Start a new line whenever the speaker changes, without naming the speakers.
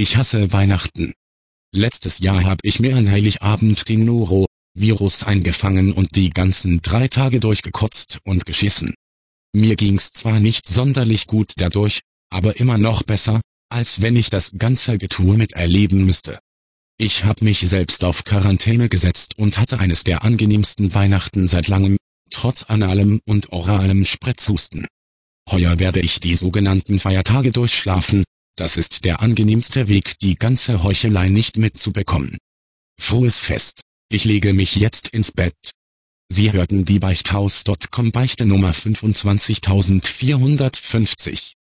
Ich hasse Weihnachten. Letztes Jahr habe ich mir an Heiligabend den Norovirus eingefangen und die ganzen 3 Tage durchgekotzt und geschissen. Mir ging's zwar nicht sonderlich gut dadurch, aber immer noch besser, als wenn ich das ganze Getue miterleben müsste. Ich habe mich selbst auf Quarantäne gesetzt und hatte eines der angenehmsten Weihnachten seit langem, trotz analem und oralem Spritzhusten. Heuer werde ich die sogenannten Feiertage durchschlafen, das ist der angenehmste Weg, die ganze Heuchelei nicht mitzubekommen. Frohes Fest, ich lege mich jetzt ins Bett. Sie hörten die Beichthaus.com Beichte Nummer 25450.